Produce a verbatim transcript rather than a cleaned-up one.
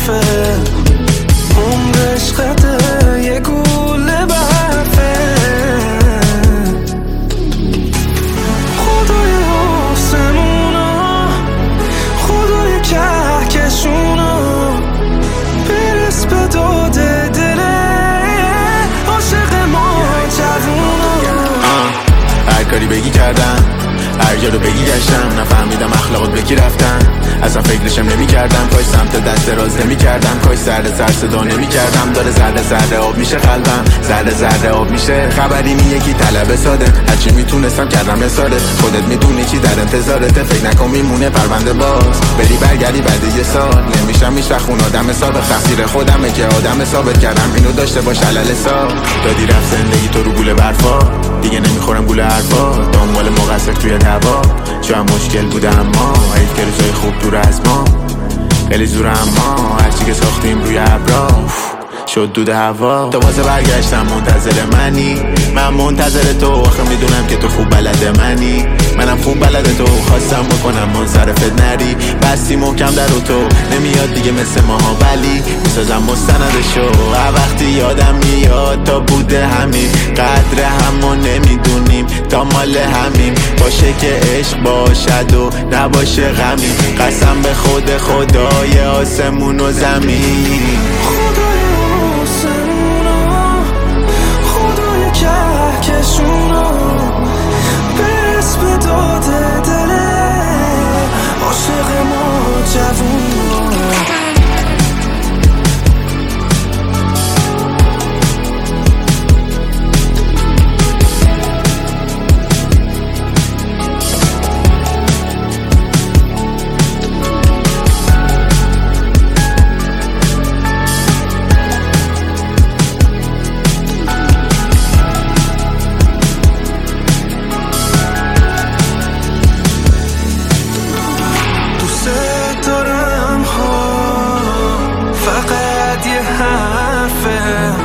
حرفه، عمر عشقته یه گوله برفه. خدای آسمونا، خدای کهکشونا، برس به داد دله عاشق ما جوونا. هر کاری بگی کردم، هر جا رو بگی گشتم، نفهمیدم اخلاقت بکی رفتن، اصلا فکرشم نمی کردم، کاش سمت دست دراز نمی کردم، کاش سرد سر صدا نمی کردم. داره ذره ذره آب میشه قلبم، ذره ذره آب میشه. خبری نی یکی طلب ساده، هرچی میتونستم کردم رساله. خودت میدونی چی در انتظارته، فکر نکن میمونه پرونده باز. بری برگردی بعد یه سال، نمیشم هیچ وقت اون آدم سابق. تقصیر خودمه که آدم ثابت کردم اینو داشته باش علل حساب. دادی رفت زندگی تو رو گوله برفا، دیگه نمیخورم گوله حرفا. دنبال مقصر توی دعوا، شاید مشکل بوده اما حیف که روزای خوب دور از ما. خیلی زور اما هرچی که ساختیم روی ابرا شد دود هوا. تو واسه برگشتم منتظر منی، من منتظر تو. آخه میدونم که تو خوب بلده منی، منم خوب بلده تو. خواستم بکنم منصرفت نری، بستی محکم در و تو نمیاد دیگه مثل ماها، ولی میسازم مستندشو. هر وقتی یادم میاد تا بوده همین، قدر همو نمیدونیم تا مال همین. باشه که عشق باشد و نباشه غمی، قسم به خود خدای آسمون و زمین. کهکشونا، برس به داد دله عاشق ما جوونا. فقط یه حرفه،